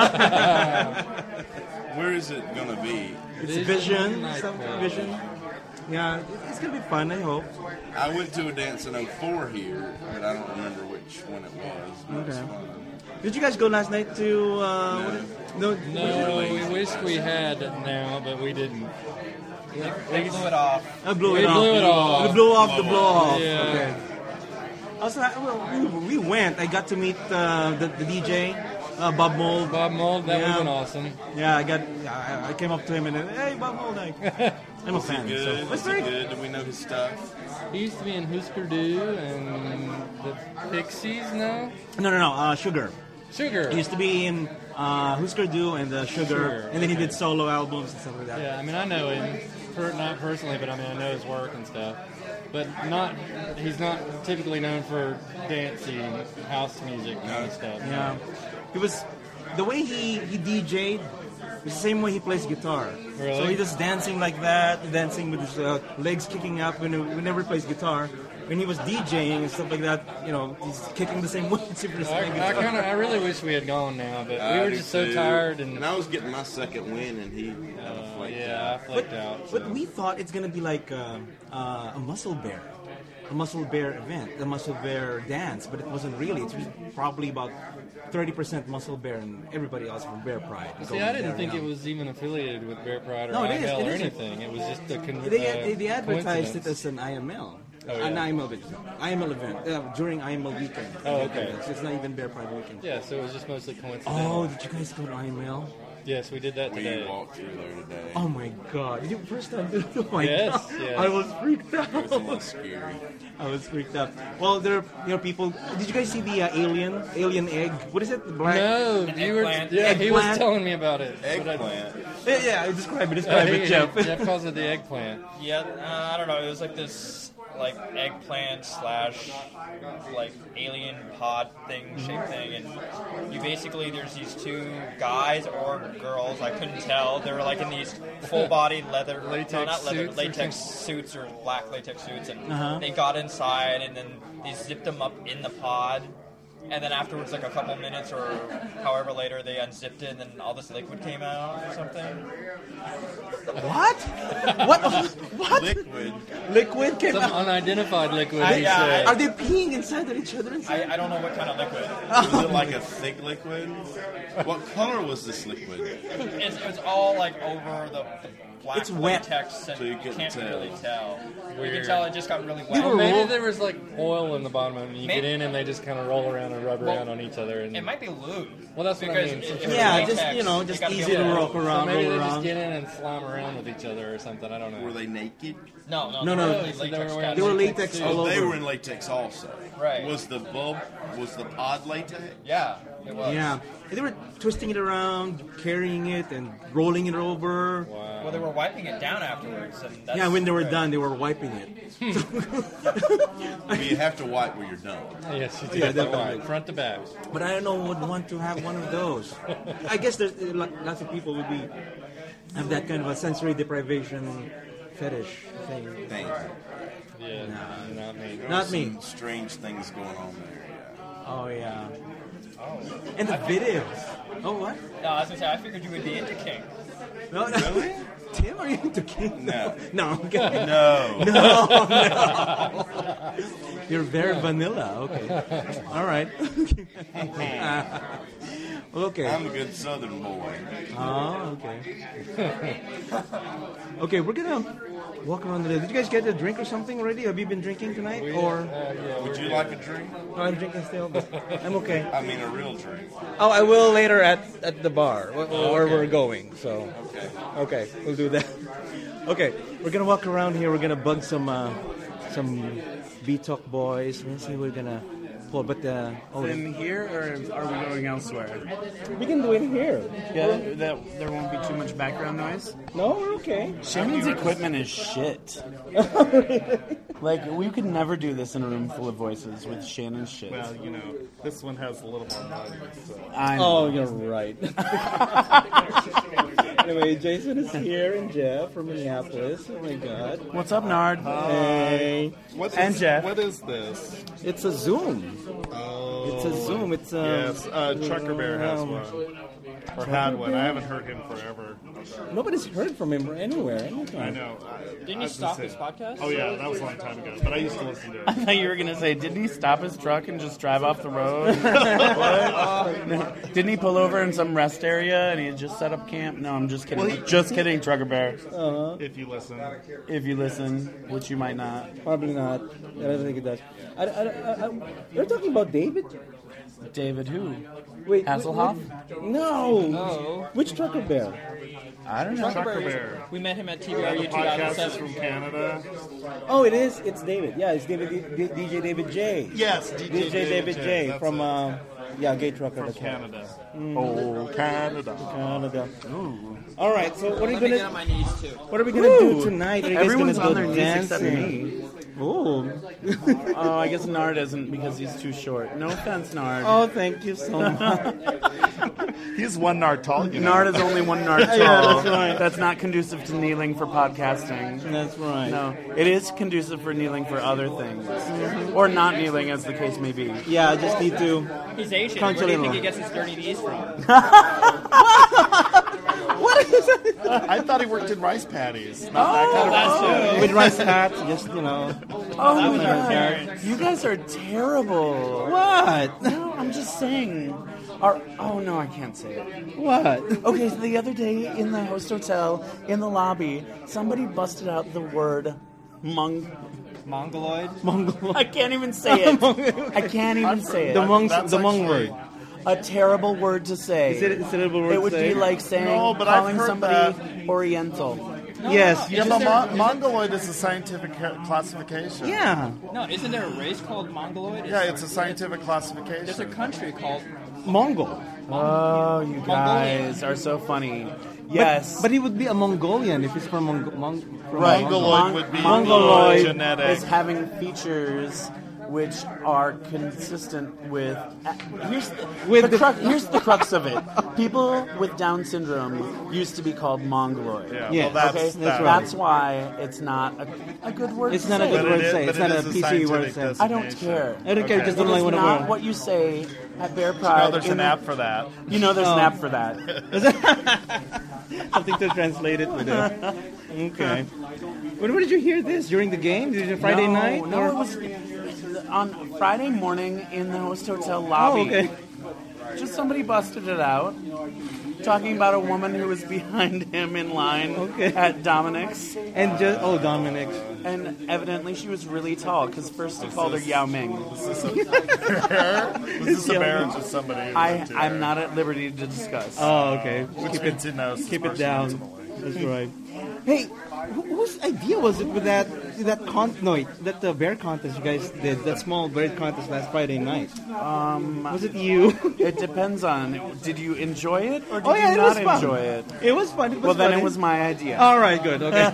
Yeah. Where is it going to be? It's Vision. Vision. Yeah, it's going to be fun, I hope. I went to a dance in 04 here, but I don't remember which one it was. But Okay. it was fun. Did you guys go last night to... No, we wish we had now, but we didn't. They blew it off. I blew We it off. blew it off. We blew off the blow off. Yeah. Okay. Also, we went. I got to meet the DJ, Bob Mold. Bob Mold, that Yeah. was awesome. Yeah, I came up to him and then, hey, Bob Mold. I'm a fan. Good. So Was it's he very good? Do we know his stuff? He used to be in Husker Du and the Pixies now. No. Sugar. Sugar. He used to be in Husker Du and Sugar, and then he did solo albums and stuff like that. Yeah, I mean, I know him, not personally, but I mean, I know his work and stuff. But he's not typically known for dancey house music kind of stuff. Yeah. It was the way he DJ'd. It's the same way he plays guitar. Really? So he just dancing like that, dancing with his legs kicking up whenever he plays guitar. When he was DJing and stuff like that, he's kicking the same way. I really wish we had gone now, but we I were do just so too. tired. And I was getting my second win, and he flaked Yeah, I out. flaked out. But we thought it's gonna be like a muscle bear event, a muscle bear dance, but it wasn't really. It was probably about 30% muscle bear and everybody else from Bear Pride. See, I didn't think it was even affiliated with Bear Pride or No, it is. IML It or isn't. anything. It was just a They advertised it coincidence. as an IML. Oh, yeah. An IML event during IML weekend. Oh, okay. So it's not even Bear Pride weekend. Yeah, so it was just mostly coincidental. Oh, did you guys go to IML? Yes, we did that We today. walked through there today. Oh my God! Did you first time? Oh my Yes, God! yes. I was freaked It was a little out. scary. I was freaked out. Well, there are people. Did you guys see the alien egg? What is it? The black. No, you were. Eggplant. Yeah, he was Eggplant. telling me about it. but I- Eggplant. Yeah. Describe it, Jeff. Jeff calls it the eggplant. Yeah, I don't know. It was like this, like eggplant / like alien pod thing, shape thing, and you basically there's these two guys or girls, I couldn't tell. They were like in these full body leather, Latex suits or latex suits or black latex suits, and Uh-huh. they got inside and then they zipped them up in the pod. And then afterwards, like a couple minutes or however later, they unzipped it, and then all this liquid came out or something. What? What? Liquid. Liquid came Some out. unidentified liquid, he yeah, said. Are they peeing inside of each other? I don't know what kind of liquid. Was it like a thick liquid? What color was this liquid? It's all like over the black It's wet. latex, and So you you couldn't can't tell. really tell. You Weird. can tell it just got really They were wet. Maybe roll- there was like oil in the bottom of it, and you get Maybe- in and they just kind of roll around and rub Well, around on each other. And It might be lube. Well, that's what I because mean. if Some it's sort of- Yeah, latex, just you just gotta be easy able to to- rock around, So maybe roll they just around. get in and slime around with each other or something. I don't know. Were they naked? No, No, they're no. really So they latex were guys. They were latex latex too. all They over. were in latex also. Right. Was the pod latex? Yeah, it was. Yeah, they were twisting it around, carrying it, and rolling it over. Wow. Well, they were wiping it down afterwards, and that's Yeah, when they were right. done, they were wiping it. Well, you have to wipe where you're done. Yes, you did. Yeah, Yeah, definitely. front to back. But I don't know who would want to have one of those. I guess there's lots of people would have that kind of a sensory deprivation fetish thing. Thing. Yeah, not me. There Not was me. some strange things going on there. Yeah. Oh yeah. And the videos. Oh what? No, I was gonna say I figured you would be into kink. No, no. Really? Tim, are you into King? No. No, I'm kidding. No. No. You're very vanilla. Okay. All right. Okay. I'm a good Southern boy. Oh, okay. Okay, we're gonna walk around the. Did you guys get a drink or something already? Have you been drinking tonight? Or Would you like a drink? no, I'm drinking still, but I'm okay. I mean, a real drink. Oh, I will later at the bar where we're going. So Okay. okay, we'll do that. Okay, we're gonna walk around here. We're gonna bug some B-Talk boys. Let's see, we're gonna pull, but In here, or are we going elsewhere? we can do it here. Yeah, that there won't be too much background noise. No, we're okay. Shannon's equipment is shit. Like, we could never do this in a room full of voices with Shannon's shit. Well, you know, this one has a little more money. So. I know. Oh, you're right. Anyway, Jason is here and Jeff from Minneapolis. Oh my God. What's up, Nard? Hey. And Jeff. What is this? It's a Zoom. Oh. It's a Zoom. It's Yes, Trucker Bear has one. Or had one. I haven't heard him forever. Nobody's heard from him anywhere. Anytime. I know. Didn't he stop his podcast? Oh, yeah, that was a long time ago. But I used to listen to I it. thought you were going to say, didn't he stop his truck and just drive off the road? What? No. Didn't he pull over in some rest area and he just set up camp? No, I'm just kidding. Just kidding, Trucker Bear. If you listen. If you listen, which you might not. Probably not. I don't think it does. You're talking about David? David who? Wait, Hasselhoff? No. No. Which Trucker Bear? I don't know. Trucker Bear. We met him at The TBRU podcast is 2007. from Canada. Oh, it is. It's David. Yeah, it's David. DJ David J. Yes, DJ David J. That's From it. Gay Trucker. From that's right. Canada. Oh, Canada. Canada. All right. So what are you Let me get gonna? on my knees too. What are we gonna do tonight? Are you guys Everyone's gonna on go their knees except dancing? me. Ooh. Oh, I guess Nard isn't because he's too short. No offense, Nard. Oh, thank you so much. He's one Nard tall. You know. Nard is only one Nard tall. Yeah, that's right. That's not conducive to kneeling for podcasting. That's right. No, it is conducive for kneeling for other things. Or not kneeling, as the case may be. Yeah, I just need to. He's Asian. Can't Where do you you think know? he gets his dirty knees from? What is it? I thought he worked in rice patties. Not that kind of That's true. With rice hats, just Oh That my was our god. parents. You guys are terrible. What? No, I'm just saying. Oh no, I can't say it. What? Okay, so the other day in the host hotel, in the lobby, somebody busted out the word Mongoloid? I can't even say it. I can't even say it. The Hmong That's word. A terrible word to say. Is it a terrible word It would to say? be like saying, No, but I've calling heard somebody Oriental. Yes. Yeah, but Mongoloid is a scientific classification. Yeah. No, isn't there a race called Mongoloid? Yeah, it's a scientific classification. There's a country called... Mongol. Oh, you guys are so funny. Yes. But he would be a Mongolian if he's from right. Mongoloid would be Mongoloid genetic. is having features which are consistent with. Here's the crux of it. People with Down syndrome used to be called Mongoloid. Yeah, well, that's, Okay, that. that's why it's not a good word. It's to not a say. good But word it to is- say. It's but not it a is a PC word to scientific say. I don't care. I don't care. Okay. Just It don't like is what not word. what you say at Bear No, Pride. there's in an the- app for that. You know, there's an app for that. Something to translate it with it. Okay. When did you hear this? During the game? Did you Friday night? No, or- it was on Friday morning in the host hotel lobby. Oh, okay. Just somebody busted it out, talking about a woman who was behind him in line at Dominic's. And just Dominic. And evidently she was really tall, because first he called her Yao Ming. Was this a bear or just somebody? I'm not at liberty to discuss. Oh, okay. Which means he knows. Keep it down. That's right. Hey, whose idea was it with that bear contest you guys did, that small bear contest last Friday night? Was it you? It depends on, did you enjoy it, or did Oh, yeah, you it was not fun. enjoy it? It was fun. It was Well, then funny. it was my idea. All right, good. Okay.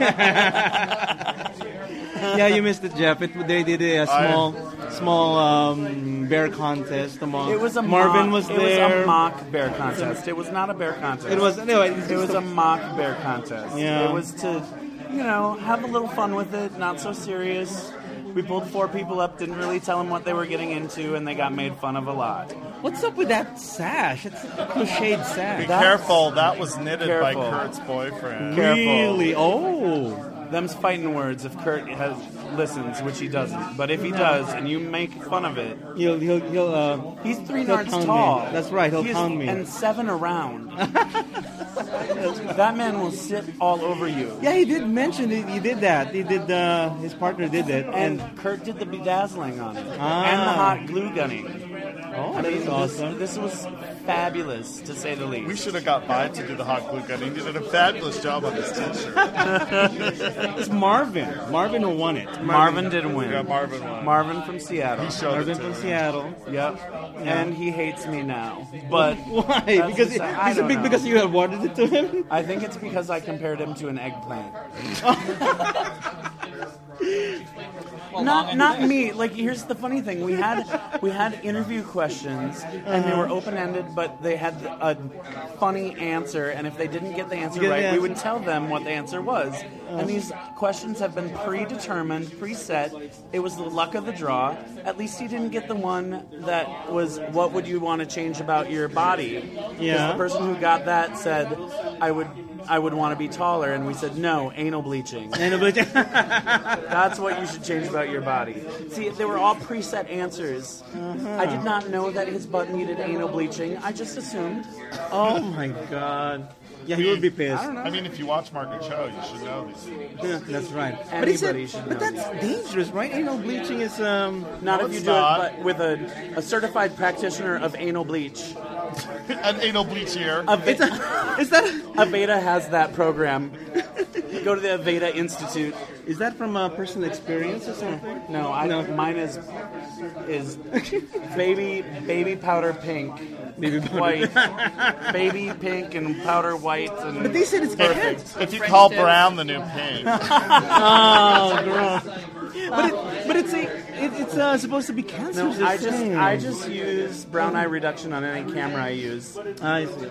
Yeah, you missed it, Jeff. They did a small bear contest among. It was a Marvin mock, was It there. was a mock bear contest. It was not a bear contest. It was anyway. It was a mock bear contest. Yeah. It was to, have a little fun with it, not so serious. We pulled 4 people up, didn't really tell them what they were getting into, and they got made fun of a lot. What's up with that sash? It's a crocheted sash. Be careful, that was knitted by Careful. Kurt's boyfriend. Careful. Really? Oh. Them's fighting words if Kurt listens, which he doesn't. But if he does, and you make fun of it, He'll he's 3 he'll yards pound me. tall. That's right, he'll He is- pound me. And 7 around. That man will sit all over you. Yeah, he did mention it. He did that. He did. His partner did it. And Kurt did the bedazzling on it. Ah. And the hot glue gunning. Oh, I mean, that's awesome. This was fabulous, to say the least. We should have got by to do the hot glue gun. He did a fabulous job on this t-shirt. It's Marvin. Marvin who won it. Marvin didn't win. Yeah, Marvin won. Marvin from Seattle. He showed Marvin it to from him. Seattle. Yep. And he hates me now. But Why? that's Because just- I is it don't big know. because you awarded it to him? I think it's because I compared him to an eggplant. Not me. Like, here's the funny thing: we had interview questions, and they were open ended, but they had a funny answer. And if they didn't get the answer right, we would tell them what the answer was. And these questions have been predetermined, preset. It was the luck of the draw. At least he didn't get the one that was, "What would you want to change about your body?" Yeah. The person who got that said, I would want to be taller, and we said, no, anal bleaching. Anal bleaching. That's what you should change about your body. See, they were all preset answers. I did not know that his butt needed anal bleaching. I just assumed. Oh my God. Yeah, he would be pissed. I mean, if you watch Mark and Cho, you should know these things. Yeah, that's right. Anybody should know. But that's dangerous, right? Anal bleaching is not if you do it, but with a certified practitioner of anal bleach. An anal bleachier. Aveda has that program. Go to the Aveda Institute. Is that from a personal experience or something? No, mine is baby powder pink. Baby powder. White. Baby pink and powder white. And but they said it's perfect. If you call brown the new pink. Oh, gross. But it's supposed to be cancer. No, I just use brown eye reduction on any camera I use. I see.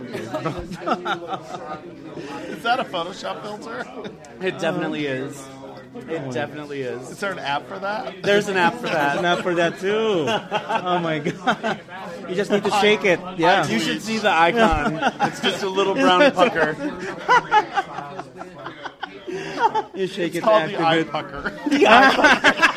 Is that a Photoshop filter? It definitely is. It definitely is. Is there an app for that? There's an app for that. There's an app for that too. Oh my God! You just need to shake it. Yeah. You should see the icon. It's just a little brown pucker. You shake it's it. Called the eye it. pucker. The eye pucker.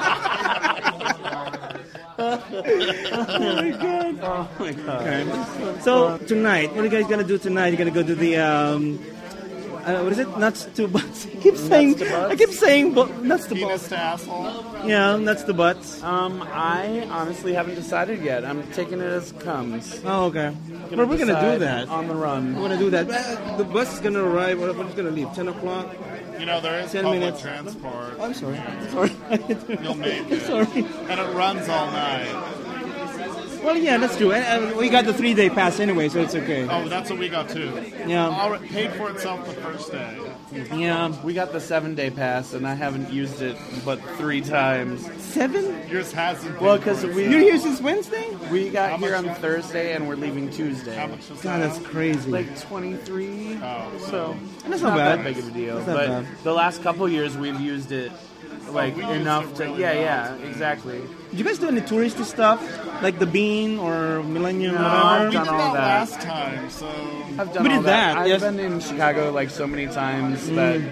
Oh my God! Oh my God! Okay. So tonight, what are you guys gonna do tonight? You're gonna go to the what is it? Nuts to butts. I keep saying nuts to Penis butts. to asshole. Yeah, nuts to butts. I honestly haven't decided yet. I'm taking it as comes. Oh, okay. But we're gonna do that on the run. We're gonna do that. The bus is gonna arrive. We're just gonna leave 10 o'clock. You know, there is 10 public minutes. transport. Oh, I'm sorry. You'll make it. Sorry. And it runs all night. Well, yeah, that's true. And we got the 3-day pass anyway, so it's okay. Oh, that's what we got too. Yeah. Paid for itself the first day. Yeah, we got the 7-day pass, and I haven't used it but 3 times. 7? Yours hasn't. Well, because you're here since Wednesday. We got here on Thursday, and we're leaving Tuesday. How much was God, that? that's crazy. Like 23. Oh, So that's not not bad. that big of a deal. That's not But bad. the last couple years, we've used it like we used enough it to. really Yeah, well. exactly. Did you guys do any touristy stuff? Like the Bean or Millennium? No, whatever? I've We done did all that that. last time, so I've done We did all that. that, I've yes. been in Chicago like so many times that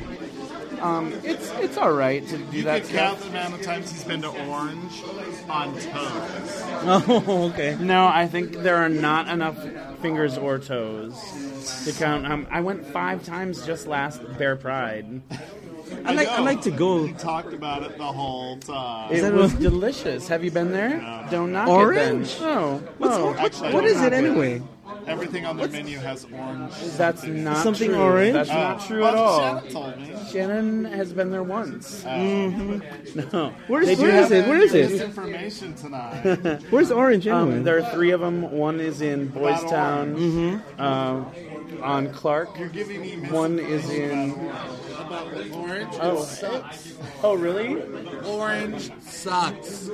it's all right to do you that could count stuff. the amount of times he's been to Orange on toes. Oh, okay. No, I think there are not enough fingers or toes to count. I went 5 times just last Bear Pride. I like to go. He talked about it the whole time. It was delicious. Have you been there? No. Don't knock Orange? it then. Oh, Actually, What is it anyway? Everything on their menu has orange. That's not Something true. orange? That's not true Well, at all. Shannon told me. Shannon has been there once. No. Where They is do it? have- Where is This it? information tonight. Where's Orange anyway? There are 3 of them. One is in Boys Town, on Clark. You're giving me One is in. Orange Oh. sucks. Oh, really? Orange sucks.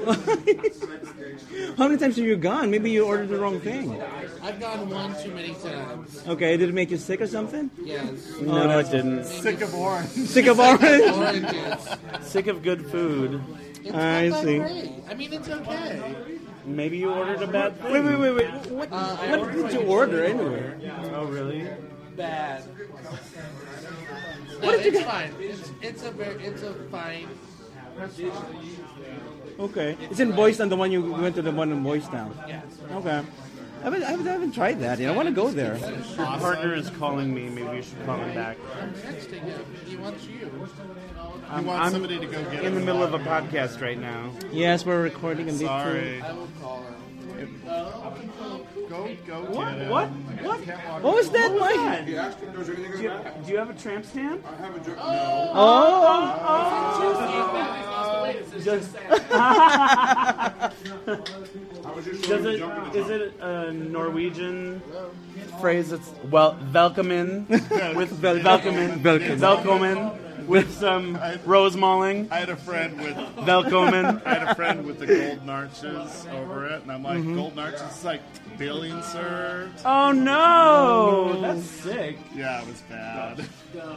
How many times have you gone? Maybe you ordered the wrong thing. I've gone one too many times. Okay, did it make you sick or something? Yes. No, it didn't. Sick of orange. Sick of Orange? Oranges. Sick of good food. It's I not that see. great. I mean, it's okay. Maybe you ordered a bad thing. Wait. What did you order anyway? Oh, really? Bad. No, it's fine. It's a fine. Okay. It's in Boys Town, the one you went to the one in Boys Town. Yes. Okay. I haven't tried that yet. I want to go there. My partner is calling me. Maybe you should call him back. I'm texting him. He wants you. You want somebody to go get in the him middle of a water. podcast right now. Yes, we're recording and Sorry. I will call him. Go What? get him. What? What? What was that, Mike? Do you have a tramp stamp? Is it a Norwegian phrase that's, well, velkommen, with velkommen, with some rose malling. I had a friend with Velkomen. I had a friend with the golden arches over it, and I'm like, golden arches is like billion served. Oh no, that's sick. Yeah, it was bad.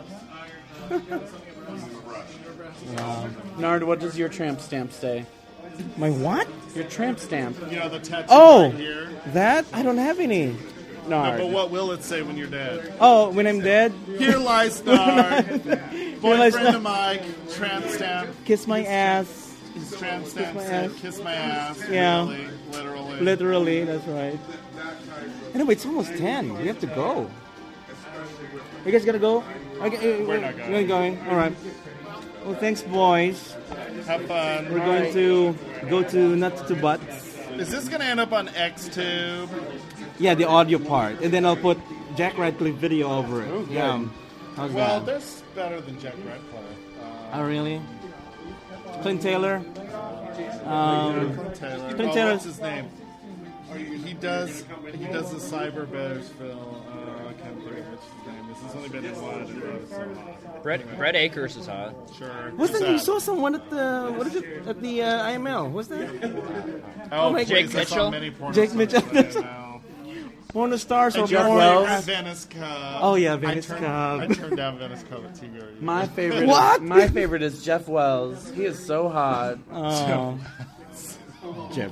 Nard, what does your tramp stamp say? My what? Your tramp stamp. You know the tattoo Oh, right here. that? I don't have any. No, Nard. but what will it say when you're dead? Oh, when I'm dead, Here lies Nard, lies boyfriend Nard. of Mike, tramp stamp. kiss my ass. Tramp stamp my said, ass. kiss my ass. Yeah. Really, literally. Literally, that's right. Anyway, it's almost 10. We have to go. You guys gotta go? Okay, We're not going. We're going. All right. Well, thanks, boys. Have fun. We're going to go to Nuts to Butts. Is this going to end up on XTube? Yeah, the audio part. And then I'll put Jack Radcliffe video over it. Oh, good. Yeah. How's Well, that? that's better than Jack Radcliffe. Oh, really? Clint Taylor? Clint Taylor. Clint Oh, Taylor. what's his name? He does the Cyber Bearsville. I can't think of what's his name. This has only been in one. And it's so hot. Brett Akers is hot. Sure. What's Who's that? You saw someone at the, what is it, at the IML? What's that? Oh, my Jake please, I saw Mitchell? many porn Jake stars Mitchell. today now. Porn stars or And Jeff porn? Wells. Venice Cub. Oh, yeah, Venice Cub. I turned down Venice Cub at TVR. My favorite. What? My favorite is Jeff Wells. He is so hot. Oh. Jeff.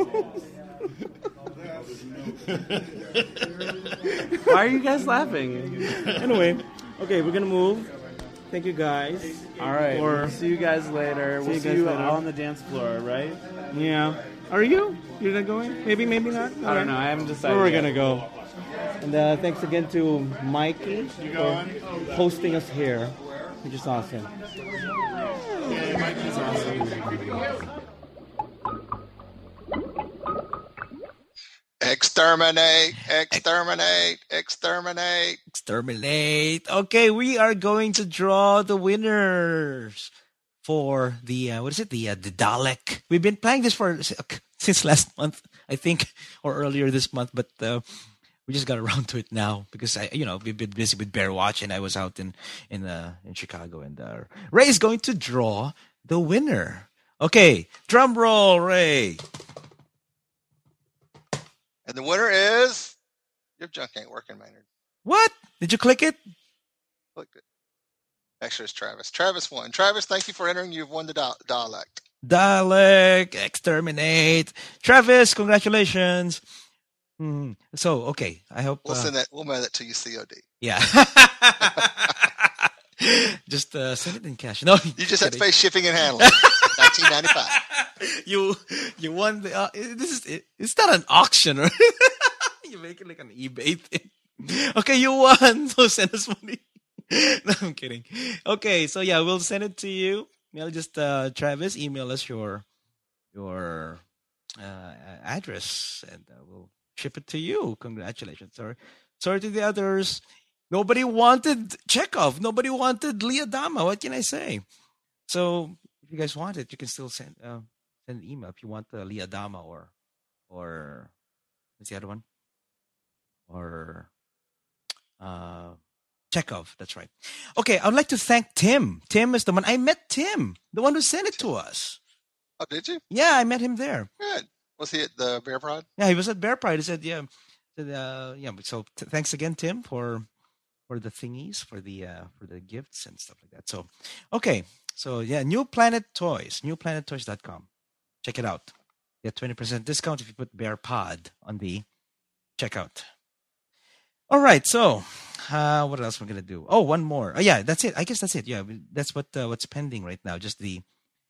Why are you guys laughing? Anyway, okay, we're gonna move. Thank you guys. All right. Or- We'll see you guys later. We'll you see guys you later. on the dance floor, right? Yeah. Are you? You're not going? Maybe, maybe not? I don't know. I haven't decided. Where we're yet. gonna go. And thanks again to Mikey for hosting us here, which is awesome. Yeah, Mikey's awesome. Exterminate, exterminate, exterminate. Exterminate. Okay, we are going to draw the winners for the what is it? The Dalek. We've been playing this for since last month, I think, or earlier this month, but we just got around to it now because we've been busy with Bear Watch, and I was out in Chicago, and Ray's going to draw the winner. Okay, drum roll, Ray. And the winner is... Your junk ain't working, Maynard. What? Did you click it? Clicked it. Actually, it's Travis. Travis won. Travis, thank you for entering. You've won the Dalek. Dalek, exterminate. Travis, congratulations. So, okay, I hope... We'll send that. We'll mail that to you COD. Yeah. Just send it in cash. No, You just have to pay shipping and handling. $19.95. You won the... it's not an auction, right? You make it like an eBay thing. Okay, you won. So send us money. No, I'm kidding. Okay, so yeah, we'll send it to you. Just Travis, email us your address, and we'll ship it to you. Congratulations. Sorry to the others. Nobody wanted Chekhov. Nobody wanted Lee Adama. What can I say? So if you guys want it, you can still send an email if you want Lee Adama or what's the other one? Or Chekhov. That's right. Okay, I would like to thank Tim. Tim is the one. I met Tim, the one who sent it to us. Oh, did you? Yeah, I met him there. Good. Was he at the Bear Pride? Yeah, he was at Bear Pride. He said, yeah. So thanks again, Tim, for the thingies, for the gifts and stuff like that. So, okay. So, yeah, New Planet Toys, newplanettoys.com. Check it out. Get 20% discount if you put Bear Pod on the checkout. All right. So, what else we're going to do? Oh, one more. Oh, yeah, that's it. I guess that's it. Yeah, that's what's pending right now. Just the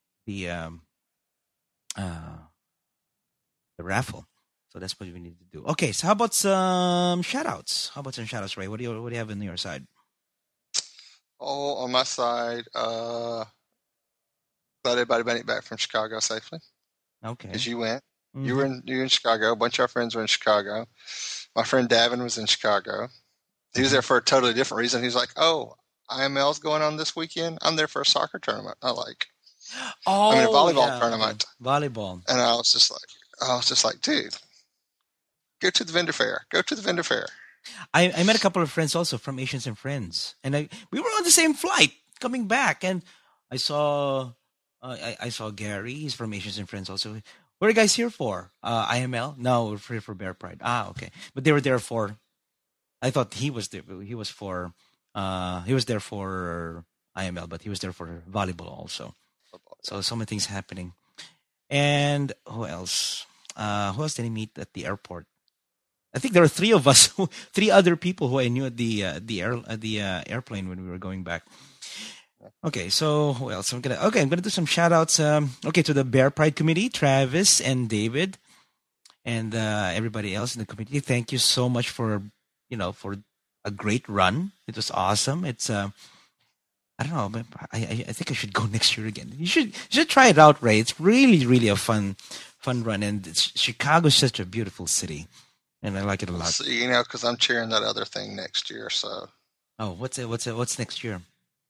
raffle. So that's what we need to do. Okay, so how about some shout-outs? Ray? What do you have on your side? Oh, on my side, glad everybody made it back from Chicago safely. Okay. As you went. Mm-hmm. You were in Chicago. A bunch of our friends were in Chicago. My friend Davin was in Chicago. He was there for a totally different reason. He was like, oh, IML's going on this weekend. I'm there for a soccer tournament. A volleyball tournament. Volleyball. And I was just like, dude, go to the vendor fair. I met a couple of friends also from Asians and Friends. And we were on the same flight coming back. And I saw I saw Gary. He's from Asians and Friends also. What are you guys here for? IML? No, we're here for Bear Pride. Ah, okay. But they were there for. I thought he was there. He was for. He was there for IML, but he was there for volleyball also. So many things happening. And who else? Who else did I meet at the airport? I think there were three of us, three other people who I knew at the airplane when we were going back. Okay, so who else? I'm gonna do some shout outs. To the Bear Pride Committee, Travis and David, and everybody else in the committee. Thank you so much for a great run. It was awesome. It's I don't know, but I think I should go next year again. You should try it out, Ray. It's really, really a fun run, and Chicago's such a beautiful city, and I like it a lot. So, because I'm cheering that other thing next year. So. Oh, what's next year?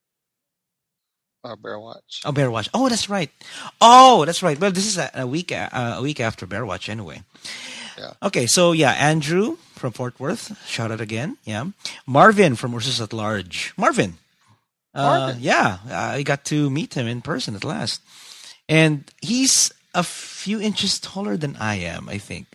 Bear Watch. Oh, Bear Watch. Oh, that's right. Well, this is a week after Bear Watch anyway. Yeah. Okay, so Andrew from Fort Worth, shout out again. Yeah, Marvin from Ursus at Large. Marvin. I got to meet him in person at last, and he's a few inches taller than I am. I think.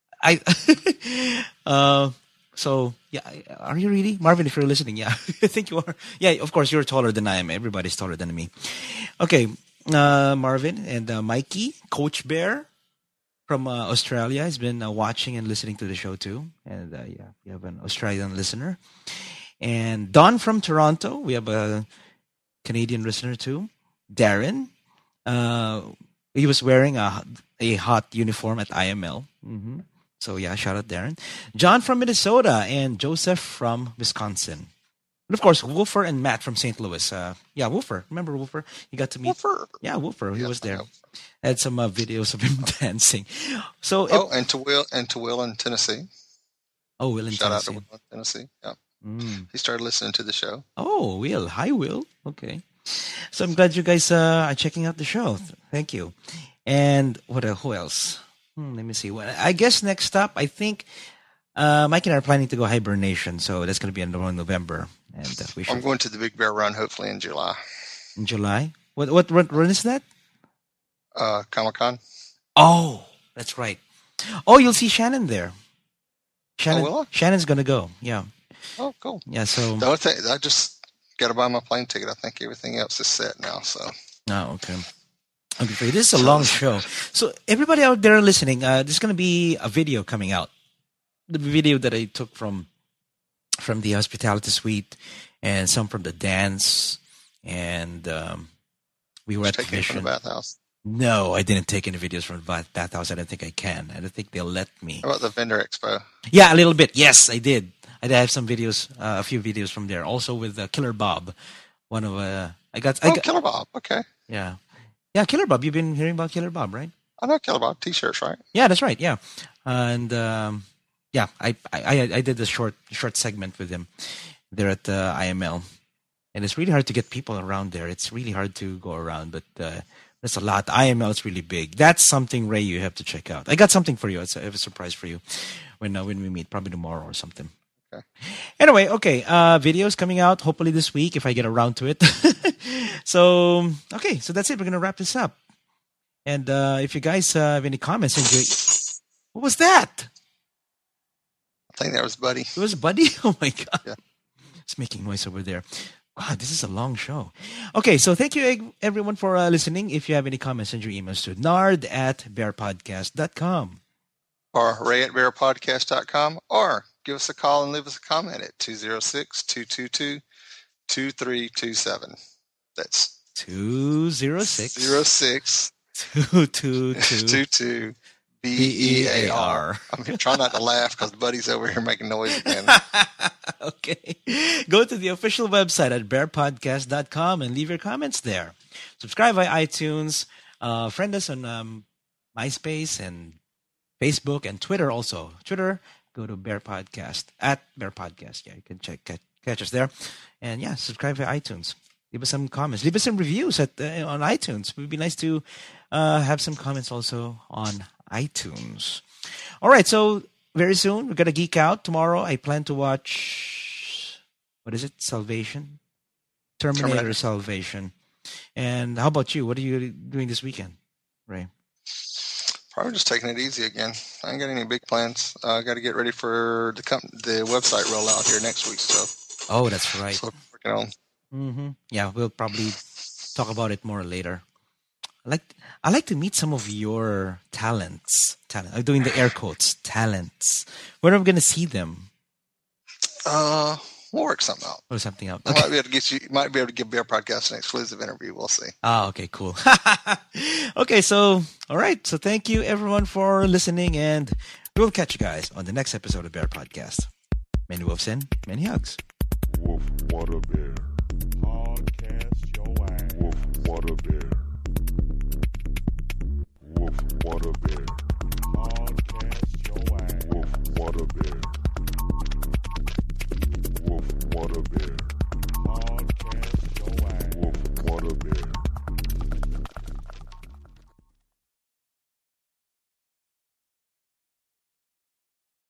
So, are you really? Marvin, if you're listening, I think you are. Yeah, of course, you're taller than I am. Everybody's taller than me. Okay, Marvin and Mikey, Coach Bear from Australia has been watching and listening to the show too. And we have an Australian listener. And Don from Toronto, we have a Canadian listener too. Darren, he was wearing a hot uniform at IML. Mm-hmm. So shout out Darren. John from Minnesota and Joseph from Wisconsin. And of course, Woofer and Matt from St. Louis. Woofer. Remember Woofer? You got to meet. Woofer. Yeah, Woofer. He was there. Had some videos of him dancing. So. And to Will in Tennessee. Oh, Will in Tennessee. Shout out to Will in Tennessee. Yeah. He started listening to the show. Oh, Will. Hi, Will. Okay. So I'm glad you guys are checking out the show. Thank you. And who else? Let me see. Well, I guess next up, I think Mike and I are planning to go hibernation, so that's going to be in November, and I'm going to the Big Bear Run, hopefully in July. In July? What run is that? Comic-Con. Oh, that's right. Oh, you'll see Shannon there. Will I? Shannon's going to go. Yeah. Oh, cool. Yeah. So the only thing, I just got to buy my plane ticket. I think everything else is set now. So. Oh, okay. Okay, this is a long show. So everybody out there listening, there's going to be a video coming out. The video that I took from the hospitality suite and some from the dance. And we were at the Mission. From the bathhouse? No, I didn't take any videos from the bathhouse. I don't think I can. I don't think they'll let me. How about the vendor expo? Yeah, a little bit. Yes, I did. I have some videos, a few videos from there. Also with Killer Bob. One of Killer Bob. Okay. Yeah. Yeah, Killer Bob. You've been hearing about Killer Bob, right? I know Killer Bob T-shirts, right? Yeah, that's right. Yeah, and I did a short segment with him there at IML, and it's really hard to get people around there. It's really hard to go around, but there's a lot. IML is really big. That's something, Ray, you have to check out. I got something for you. I have a surprise for you when we meet, probably tomorrow or something. Okay. Anyway, okay, videos coming out hopefully this week if I get around to it. So that's it. We're gonna wrap this up. And if you guys have any comments, what was that? I think that was Buddy. It was Buddy? Oh my God. Yeah. It's making noise over there. Wow, this is a long show. Okay, so thank you everyone for listening. If you have any comments, send your emails to nard@bearpodcast.com. Or ray@bearpodcast.com, or give us a call and leave us a comment at 206-222-2327. That's 206-222 BEAR. I'm trying not to laugh because Buddy's over here making noise again. Okay. Go to the official website at bearpodcast.com and leave your comments there. Subscribe via iTunes. Friend us on MySpace and Facebook and Twitter also. Twitter, go to Bear Podcast, @BearPodcast. Yeah, you can catch us there. And subscribe via iTunes. Leave us some comments. Leave us some reviews on iTunes. It would be nice to have some comments also on iTunes. All right, so very soon we're going to geek out. Tomorrow I plan to watch, what is it, Salvation? Terminator Salvation. And how about you? What are you doing this weekend, Ray? Probably just taking it easy again. I ain't got any big plans. I got to get ready for the website rollout here next week. So. Oh, that's right. So working on. Mm-hmm. Yeah, we'll probably talk about it more later. I like to meet some of your talents. I'm doing the air quotes. Talents. When are we going to see them? We'll work something out. Or something out. Okay. Might be able to give Bear Podcast an exclusive interview. We'll see. Oh, okay, cool. Okay, so all right. So thank you everyone for listening, and we'll catch you guys on the next episode of Bear Podcast. Many wolves in, many hugs. Wolf, what a bear. Podcast your ass. Wolf, what a bear. Wolf, what a bear. Podcast your ass. Wolf, what a bear. Wolf, what a bear. Podcast your ass. Wolf, what a bear.